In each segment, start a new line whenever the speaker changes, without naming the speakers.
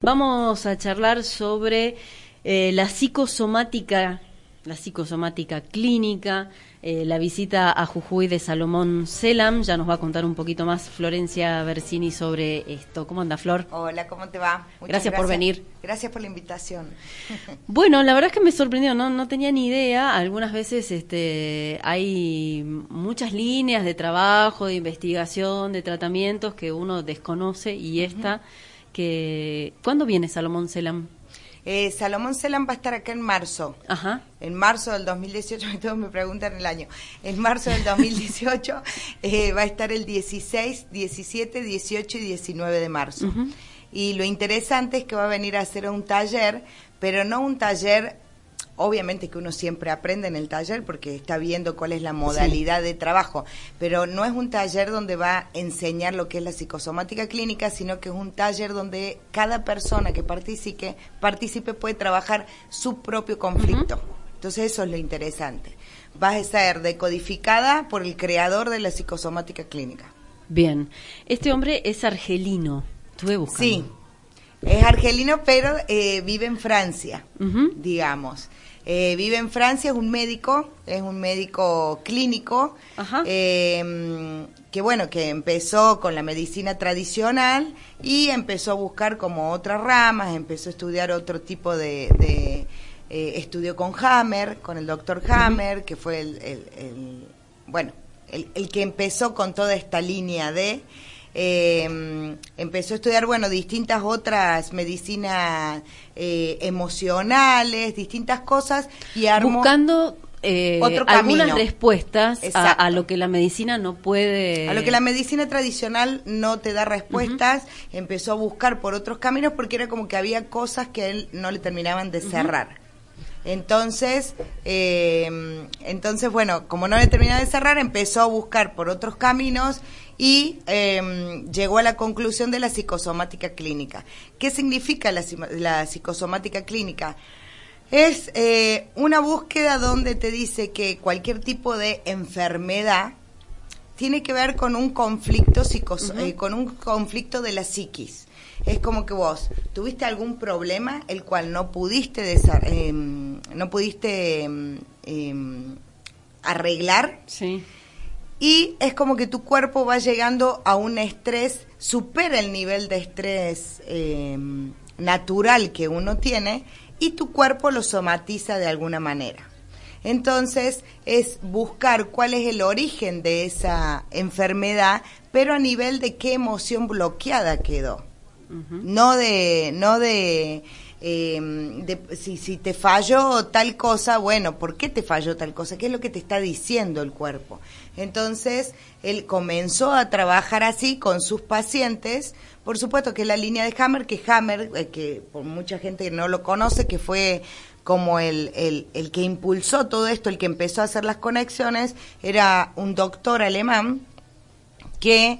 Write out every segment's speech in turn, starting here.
Vamos a charlar sobre la psicosomática clínica, la visita a Jujuy de Salomón Selam. Ya nos va a contar un poquito más Florencia Bersini sobre esto. ¿Cómo anda, Flor?
Hola, ¿cómo te va?
Gracias por venir.
Gracias por la invitación.
Bueno, la verdad es que me sorprendió, no tenía ni idea. Algunas veces hay muchas líneas de trabajo, de investigación, de tratamientos que uno desconoce y ¿Cuándo viene Salomón Selam?
Salomón Selam va a estar acá en marzo.
Ajá.
En marzo del 2018, todos me preguntan el año. En marzo del 2018 va a estar el 16, 17, 18 y 19 de marzo. Uh-huh. Y lo interesante es que va a venir a hacer un taller, pero no un taller, obviamente que uno siempre aprende en el taller porque está viendo cuál es la modalidad de trabajo, pero no es un taller donde va a enseñar lo que es la psicosomática clínica, sino que es un taller donde cada persona que participe puede trabajar su propio conflicto. Uh-huh. Entonces eso es lo interesante. Va a ser decodificada por el creador de la psicosomática clínica.
Bien. Este hombre es argelino. Estuve buscando.
Sí, es argelino, pero vive en Francia, uh-huh, digamos. Vive en Francia, es un médico clínico, que bueno, que empezó con la medicina tradicional y empezó a buscar como otras ramas, empezó a estudiar otro tipo de estudio con Hammer, con el doctor Hammer, uh-huh, que fue el que empezó con toda esta línea de... empezó a estudiar, distintas otras medicinas emocionales, distintas cosas, y armó
buscando algunas respuestas a lo que la medicina no puede...
A lo que la medicina tradicional no te da respuestas, uh-huh, empezó a buscar por otros caminos porque era como que había cosas que a él no le terminaban de cerrar. Uh-huh. Entonces, bueno, como no le terminaba de cerrar, empezó a buscar por otros caminos y llegó a la conclusión de la psicosomática clínica. ¿Qué significa la psicosomática clínica? Es una búsqueda donde te dice que cualquier tipo de enfermedad tiene que ver con un conflicto uh-huh, con un conflicto de la psiquis. Es como que vos tuviste algún problema el cual no pudiste arreglar.
Sí.
Y es como que tu cuerpo va llegando a un estrés, supera el nivel de estrés natural que uno tiene y tu cuerpo lo somatiza de alguna manera. Entonces es buscar cuál es el origen de esa enfermedad, pero a nivel de qué emoción bloqueada quedó. Uh-huh. No de si te falló tal cosa, bueno, ¿por qué te falló tal cosa? ¿Qué es lo que te está diciendo el cuerpo? Entonces, él comenzó a trabajar así con sus pacientes. Por supuesto que la línea de Hammer, que por mucha gente no lo conoce, que fue como el que impulsó todo esto, el que empezó a hacer las conexiones, era un doctor alemán que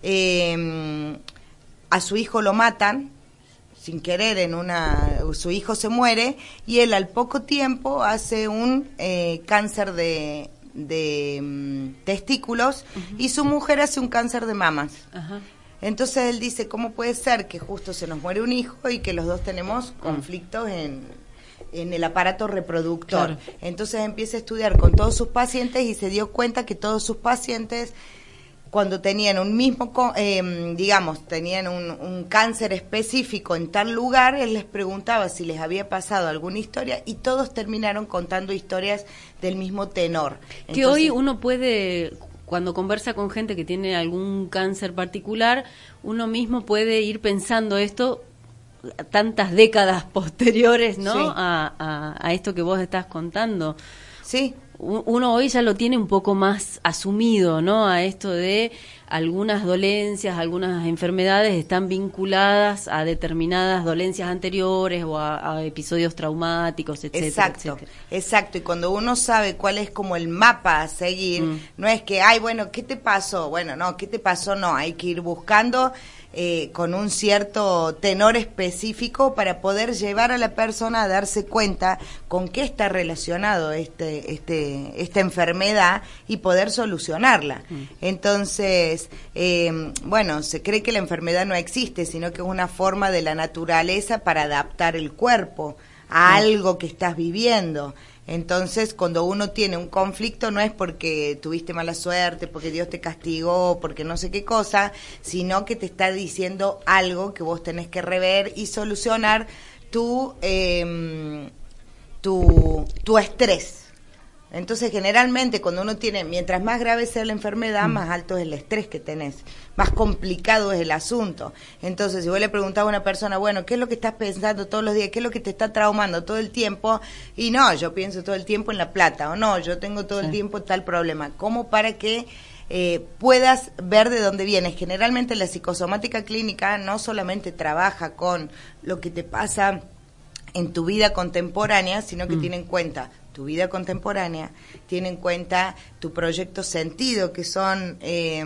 a su hijo lo matan sin querer, su hijo se muere y él al poco tiempo hace un cáncer de testículos, uh-huh, y su mujer hace un cáncer de mamas. Uh-huh. Entonces él dice, ¿cómo puede ser que justo se nos muere un hijo y que los dos tenemos conflictos en el aparato reproductor? Claro. Entonces empieza a estudiar con todos sus pacientes y se dio cuenta que todos sus pacientes, cuando tenían un mismo, tenían un cáncer específico en tal lugar, él les preguntaba si les había pasado alguna historia y todos terminaron contando historias del mismo tenor.
Entonces, que hoy uno puede, cuando conversa con gente que tiene algún cáncer particular, uno mismo puede ir pensando esto tantas décadas posteriores, ¿no? Sí. A esto que vos estás contando.
Sí.
Uno hoy ya lo tiene un poco más asumido, ¿no? A esto de algunas dolencias, algunas enfermedades están vinculadas a determinadas dolencias anteriores o a episodios traumáticos, etcétera.
Exacto,
etcétera.
Exacto. Y cuando uno sabe cuál es como el mapa a seguir, no es que, ¿qué te pasó? Bueno, no, ¿qué te pasó? No, hay que ir buscando con un cierto tenor específico para poder llevar a la persona a darse cuenta con qué está relacionado esta enfermedad y poder solucionarla. Entonces, bueno, se cree que la enfermedad no existe, sino que es una forma de la naturaleza para adaptar el cuerpo a algo que estás viviendo. Entonces, cuando uno tiene un conflicto, no es porque tuviste mala suerte, porque Dios te castigó, porque no sé qué cosa, sino que te está diciendo algo que vos tenés que rever y solucionar tu estrés. Entonces, generalmente, cuando uno tiene, mientras más grave sea la enfermedad, más alto es el estrés que tenés, más complicado es el asunto. Entonces, si vos le preguntás a una persona, bueno, ¿qué es lo que estás pensando todos los días? ¿Qué es lo que te está traumando todo el tiempo? Y no, yo pienso todo el tiempo en la plata, o no, yo tengo todo el tiempo tal problema. ¿Cómo para que puedas ver de dónde vienes? Generalmente la psicosomática clínica no solamente trabaja con lo que te pasa en tu vida contemporánea, sino que tiene en cuenta tu vida contemporánea, tiene en cuenta tu proyecto sentido, que son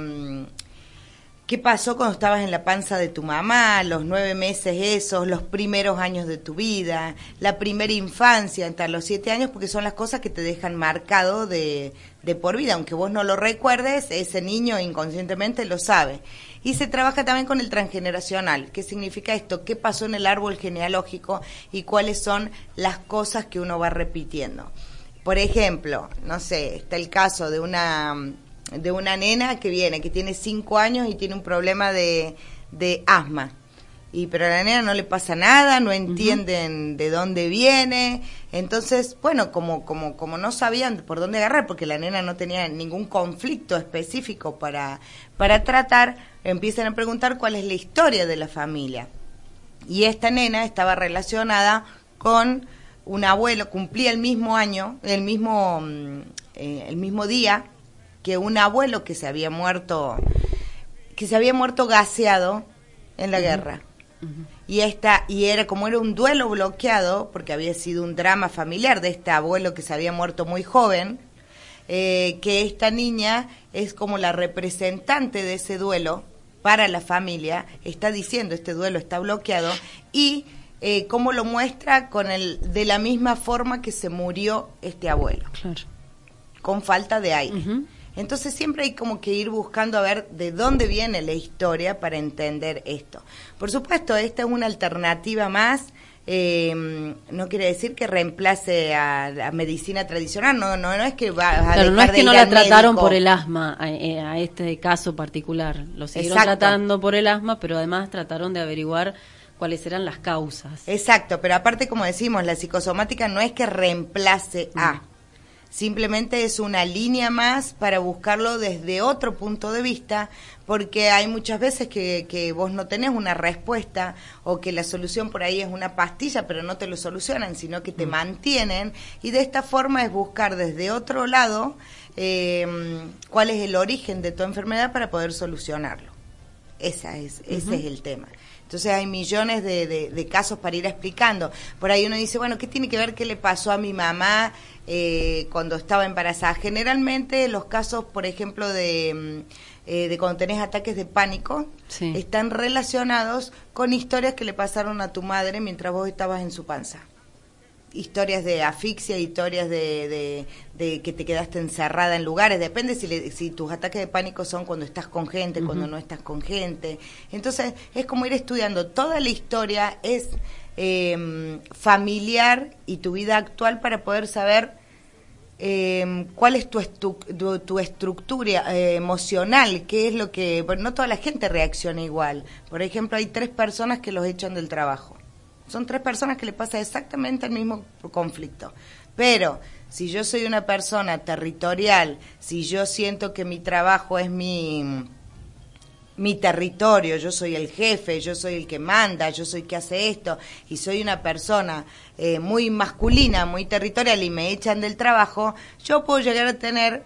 qué pasó cuando estabas en la panza de tu mamá, los 9 meses esos, los primeros años de tu vida, la primera infancia, hasta los 7 años, porque son las cosas que te dejan marcado de por vida, aunque vos no lo recuerdes, ese niño inconscientemente lo sabe. Y se trabaja también con el transgeneracional. ¿Qué significa esto? ¿Qué pasó en el árbol genealógico y cuáles son las cosas que uno va repitiendo? Por ejemplo, no sé, está el caso de una nena que viene, que tiene 5 años y tiene un problema de asma. Pero a la nena no le pasa nada, no entienden de dónde viene. Entonces, bueno, como no sabían por dónde agarrar, porque la nena no tenía ningún conflicto específico para tratar, empiezan a preguntar cuál es la historia de la familia. Y esta nena estaba relacionada con un abuelo, cumplía el mismo año, el mismo día que un abuelo que se había muerto gaseado en la guerra. Y era como era un duelo bloqueado, porque había sido un drama familiar de este abuelo que se había muerto muy joven, que esta niña es como la representante de ese duelo para la familia, está diciendo este duelo está bloqueado, y cómo lo muestra de la misma forma que se murió este abuelo, claro, con falta de aire. Entonces siempre hay como que ir buscando a ver de dónde viene la historia para entender esto. Por supuesto, esta es una alternativa más, no quiere decir que reemplace a la medicina tradicional, no es que va a dejar
no es que
de
no
ir
la
al
trataron
médico.
por el asma, a este caso particular, lo siguieron tratando por el asma, pero además trataron de averiguar cuáles eran las causas.
Exacto, pero aparte, como decimos, la psicosomática no es que reemplace simplemente es una línea más para buscarlo desde otro punto de vista, porque hay muchas veces que vos no tenés una respuesta, o que la solución por ahí es una pastilla, pero no te lo solucionan, sino que te mantienen, y de esta forma es buscar desde otro lado cuál es el origen de tu enfermedad para poder solucionarlo. Ese es el tema. Entonces hay millones de casos para ir explicando. Por ahí uno dice, bueno, ¿qué tiene que ver qué le pasó a mi mamá cuando estaba embarazada? Generalmente los casos, por ejemplo, de cuando tenés ataques de pánico, están relacionados con historias que le pasaron a tu madre mientras vos estabas en su panza. Historias de asfixia, historias de que te quedaste encerrada en lugares, depende si tus ataques de pánico son cuando estás con gente, cuando no estás con gente. Entonces es como ir estudiando toda la historia, es familiar y tu vida actual para poder saber cuál es tu estructura emocional, qué es lo que... Bueno, no toda la gente reacciona igual. Por ejemplo, hay 3 personas que los echan del trabajo. Son 3 personas que le pasa exactamente el mismo conflicto. Pero si yo soy una persona territorial, si yo siento que mi trabajo es mi territorio, yo soy el jefe, yo soy el que manda, yo soy el que hace esto, y soy una persona muy masculina, muy territorial, y me echan del trabajo, yo puedo llegar a tener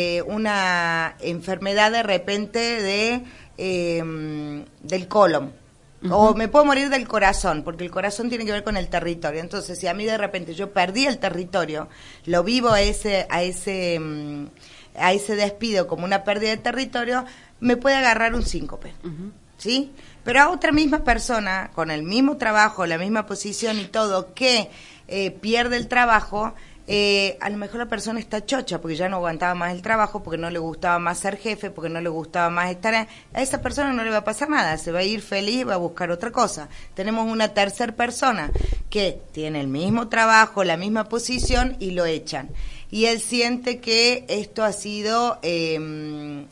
una enfermedad de repente del colon. O me puedo morir del corazón, porque el corazón tiene que ver con el territorio. Entonces, si a mí de repente yo perdí el territorio, lo vivo a ese despido como una pérdida de territorio, me puede agarrar un síncope, ¿sí? Pero a otra misma persona, con el mismo trabajo, la misma posición y todo, que pierde el trabajo, a lo mejor la persona está chocha porque ya no aguantaba más el trabajo, porque no le gustaba más ser jefe, porque no le gustaba más estar a esa persona no le va a pasar nada, se va a ir feliz y va a buscar otra cosa. Tenemos una tercera persona que tiene el mismo trabajo, la misma posición y lo echan. Y él siente que esto ha sido un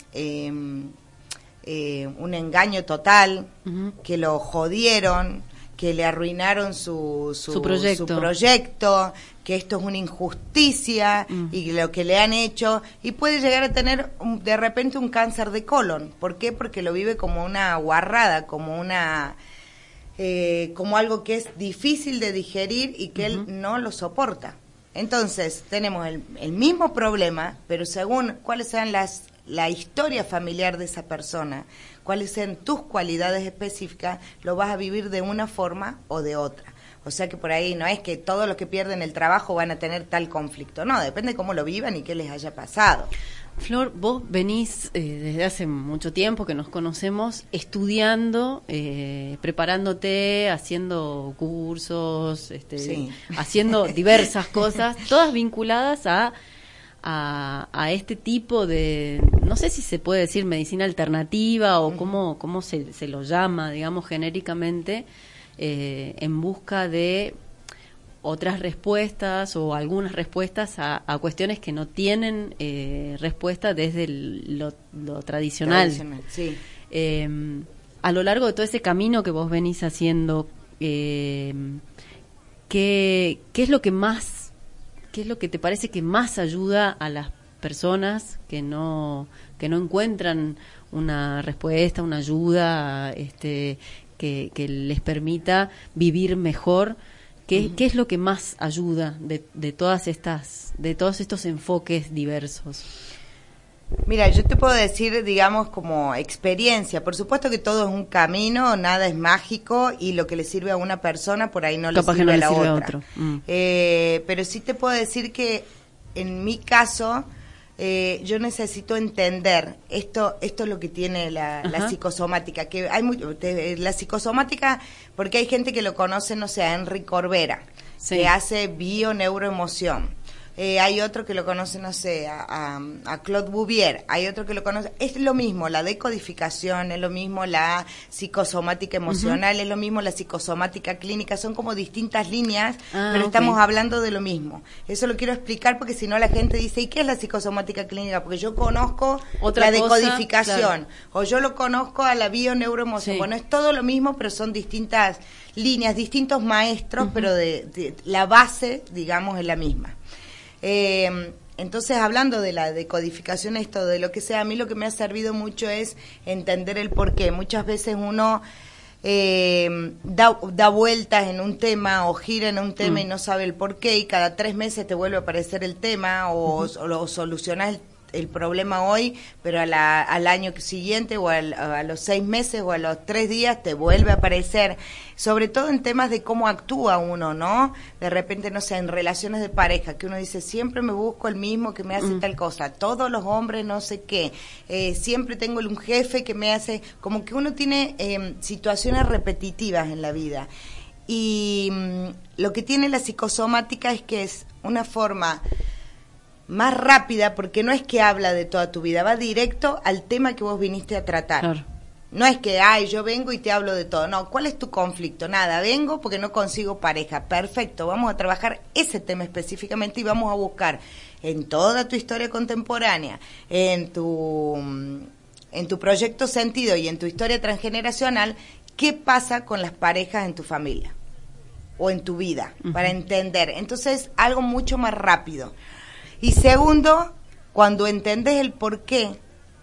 engaño total, que lo jodieron, que le arruinaron su proyecto, que esto es una injusticia y lo que le han hecho, y puede llegar a tener de repente un cáncer de colon. ¿Por qué? Porque lo vive como una guarrada, como como algo que es difícil de digerir y que él no lo soporta. Entonces tenemos el mismo problema, pero según cuáles sean la historia familiar de esa persona, cuáles sean tus cualidades específicas, lo vas a vivir de una forma o de otra. O sea que por ahí no es que todos los que pierden el trabajo van a tener tal conflicto, no, depende de cómo lo vivan y qué les haya pasado.
Flor, vos venís desde hace mucho tiempo que nos conocemos estudiando, preparándote, haciendo cursos,
sí,
haciendo diversas cosas, todas vinculadas a este tipo de, no sé si se puede decir medicina alternativa o cómo se lo llama, digamos, genéricamente, en busca de otras respuestas o algunas respuestas a cuestiones que no tienen respuesta desde lo tradicional.
Sí.
A lo largo de todo ese camino que vos venís haciendo, ¿qué es lo que más, qué es lo que te parece que más ayuda a las personas que no encuentran una respuesta, una ayuda, que les permita vivir mejor? ¿Qué es lo que más ayuda de todos estos enfoques diversos?
Mira, yo te puedo decir, digamos, como experiencia. Por supuesto que todo es un camino, nada es mágico y lo que le sirve a una persona por ahí no le sirve a la otra. Pero sí te puedo decir que en mi caso yo necesito entender esto es lo que tiene la psicosomática, que hay la psicosomática, porque hay gente que lo conoce, no sé, a Henry Corbera, sí, que hace bio-neuroemoción. Hay otro que lo conoce, no sé, a Claude Bouvier, hay otro que lo conoce, es lo mismo la decodificación, es lo mismo la psicosomática emocional, es lo mismo la psicosomática clínica, son como distintas líneas, pero estamos hablando de lo mismo. Eso lo quiero explicar porque si no la gente dice, ¿y qué es la psicosomática clínica? Porque yo conozco la decodificación, claro, o yo lo conozco a la bio-neuroemoción. Sí. Bueno, es todo lo mismo, pero son distintas líneas, distintos maestros, pero de la base, digamos, es la misma. Entonces, hablando de la decodificación, esto de lo que sea, a mí lo que me ha servido mucho es entender el porqué. Muchas veces uno da vueltas en un tema o gira en un tema y no sabe el porqué, y cada 3 meses te vuelve a aparecer el tema o solucionas el problema hoy, pero al año siguiente o a los 6 meses o a los 3 días te vuelve a aparecer, sobre todo en temas de cómo actúa uno, ¿no? De repente, no sé, en relaciones de pareja, que uno dice, siempre me busco el mismo que me hace tal cosa, todos los hombres no sé qué, siempre tengo un jefe que me hace, como que uno tiene situaciones repetitivas en la vida. Y lo que tiene la psicosomática es que es una forma más rápida, porque no es que habla de toda tu vida, va directo al tema que vos viniste a tratar. Claro. No es que, yo vengo y te hablo de todo. No, ¿cuál es tu conflicto? Nada, vengo porque no consigo pareja. Perfecto, vamos a trabajar ese tema específicamente y vamos a buscar en toda tu historia contemporánea, en tu proyecto sentido y en tu historia transgeneracional, qué pasa con las parejas en tu familia o en tu vida, para entender. Entonces, algo mucho más rápido. Y segundo, cuando entendés el porqué,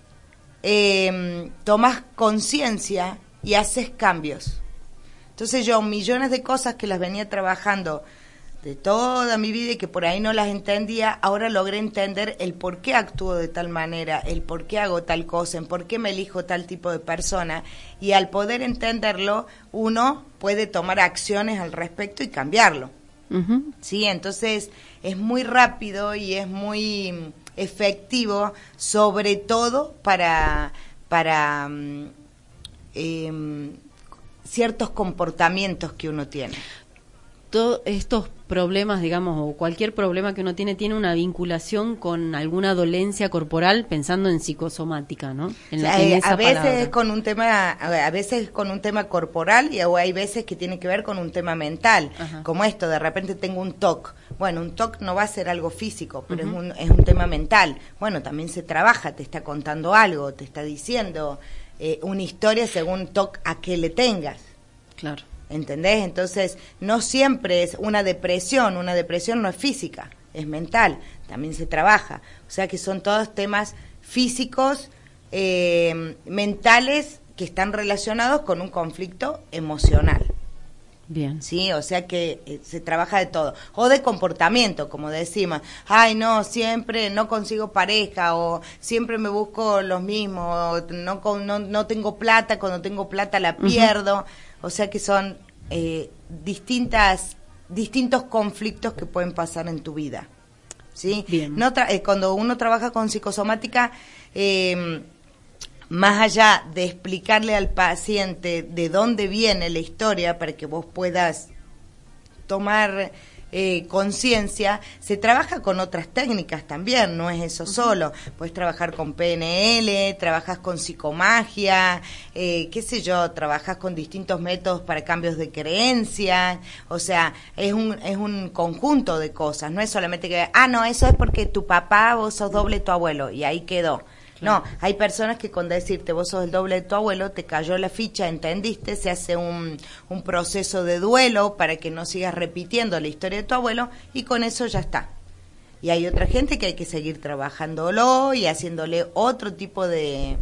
tomás conciencia y haces cambios. Entonces yo, millones de cosas que las venía trabajando de toda mi vida y que por ahí no las entendía, ahora logré entender el por qué actúo de tal manera, el por qué hago tal cosa, el por qué me elijo tal tipo de persona, y al poder entenderlo, uno puede tomar acciones al respecto y cambiarlo. Sí, entonces es muy rápido y es muy efectivo, sobre todo para ciertos comportamientos que uno tiene.
Todos estos problemas, digamos, o cualquier problema que uno tiene una vinculación con alguna dolencia corporal, pensando en psicosomática, ¿no?
A veces con un tema, a veces con un tema corporal y hay veces que tiene que ver con un tema mental. Ajá. Como esto, de repente tengo un TOC. Bueno, un TOC no va a ser algo físico, pero es un tema mental. Bueno, también se trabaja, te está contando algo, te está diciendo una historia según TOC a que le tengas.
Claro.
¿Entendés? Entonces, no siempre es una depresión no es física, es mental, también se trabaja. O sea que son todos temas físicos, mentales, que están relacionados con un conflicto emocional.
Bien.
Sí, o sea que se trabaja de todo. O de comportamiento, como decimos. Ay, no, siempre no consigo pareja, o siempre me busco los mismos, o no tengo plata, cuando tengo plata la pierdo. O sea que son distintos conflictos que pueden pasar en tu vida. ¿Sí?
Bien.
Cuando uno trabaja con psicosomática, más allá de explicarle al paciente de dónde viene la historia para que vos puedas tomar conciencia, se trabaja con otras técnicas también, no es eso solo. Puedes trabajar con PNL, trabajas con psicomagia, qué sé yo, trabajas con distintos métodos para cambios de creencias. O sea, es un conjunto de cosas, no es solamente que, no, eso es porque tu papá, vos sos doble de tu abuelo, y ahí quedó. No, hay personas que con decirte vos sos el doble de tu abuelo, te cayó la ficha, entendiste, se hace un proceso de duelo para que no sigas repitiendo la historia de tu abuelo, y con eso ya está. Y hay otra gente que hay que seguir trabajándolo y haciéndole otro tipo de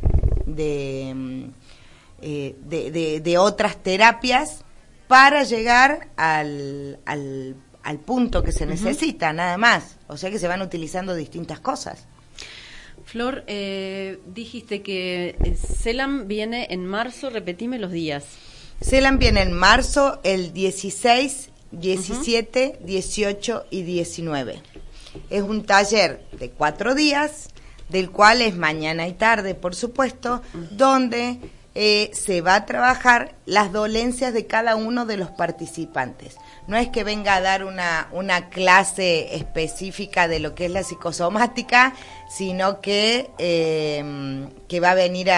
otras terapias para llegar al punto que se necesita, nada más. O sea que se van utilizando distintas cosas.
Flor, dijiste que CELAM viene en marzo, repetime los días.
CELAM viene en marzo, el 16, 17, 18 y 19. Es un taller de 4 días, del cual es mañana y tarde, por supuesto, donde se va a trabajar las dolencias de cada uno de los participantes. No es que venga a dar una clase específica de lo que es la psicosomática, sino que va a venir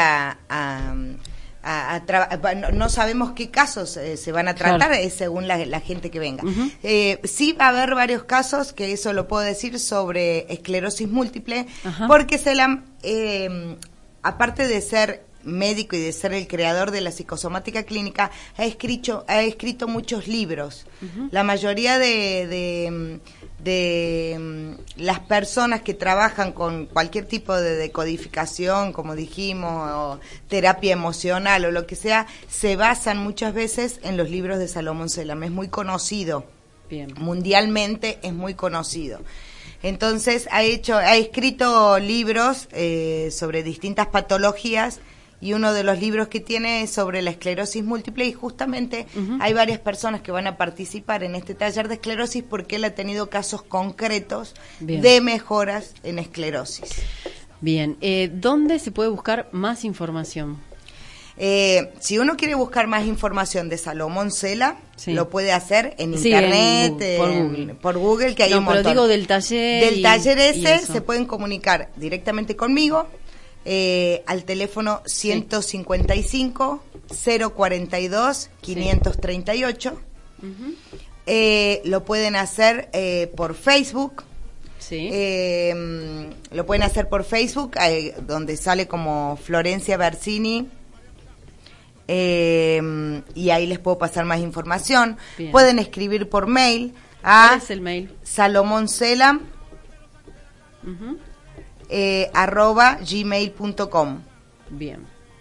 no sabemos qué casos se van a tratar, claro, según la gente que venga. Sí va a haber varios casos, que eso lo puedo decir, sobre esclerosis múltiple, porque CELAM, aparte de ser médico y de ser el creador de la psicosomática clínica, ha escrito muchos libros. La mayoría de las personas que trabajan con cualquier tipo de decodificación, como dijimos, o terapia emocional o lo que sea, se basan muchas veces en los libros de Salomón Selam. Es muy conocido. Bien. Mundialmente es muy conocido. Entonces ha escrito libros sobre distintas patologías, y uno de los libros que tiene es sobre la esclerosis múltiple, y justamente hay varias personas que van a participar en este taller de esclerosis porque él ha tenido casos concretos de mejoras en esclerosis.
Bien, ¿dónde se puede buscar más información?
Si uno quiere buscar más información de Salomón Sela, lo puede hacer en internet, por Google, que hay un montón.
Pero digo del taller.
Del taller ese se pueden comunicar directamente conmigo. Al teléfono 155 042 538. Lo pueden hacer por Facebook. Lo pueden hacer por Facebook, donde sale como Florencia Bersini, y ahí les puedo pasar más información. Bien. Pueden escribir por mail a
¿cuál es el mail?
salomonselam @gmail.com.
Bien.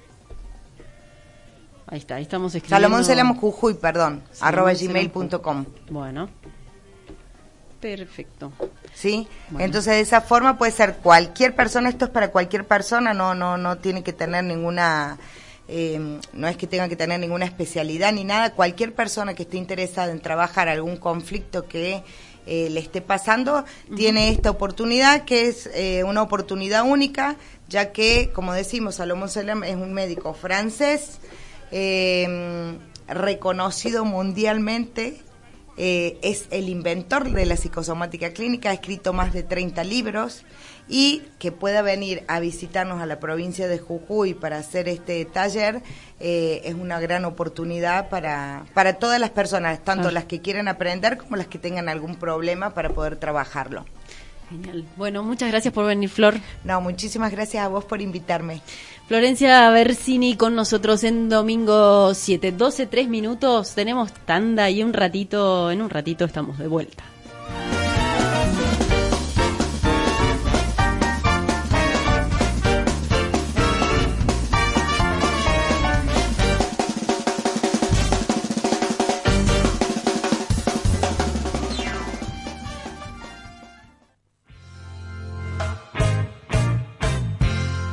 Ahí está, ahí estamos escribiendo.
Salomón Selam Jujuy, perdón, @gmail.com.
Bueno. Perfecto.
¿Sí? Bueno. Entonces de esa forma puede ser cualquier persona, esto es para cualquier persona, no tiene que tener ninguna, no es que tenga que tener ninguna especialidad ni nada, cualquier persona que esté interesada en trabajar algún conflicto que le esté pasando, tiene esta oportunidad, que es una oportunidad única, ya que, como decimos, Salomón Selam es un médico francés, reconocido mundialmente. Es el inventor de la psicosomática clínica, ha escrito más de 30 libros, y que pueda venir a visitarnos a la provincia de Jujuy para hacer este taller es una gran oportunidad para todas las personas, tanto las que quieren aprender como las que tengan algún problema para poder trabajarlo.
Genial. Bueno, muchas gracias por venir, Flor.
No, muchísimas gracias a vos por invitarme.
Florencia Bersini con nosotros en domingo 7, 12, 3 minutos. Tenemos tanda y en un ratito estamos de vuelta.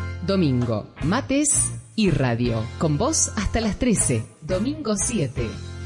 Domingo, mates y radio. Con vos hasta las 13. Domingo 7.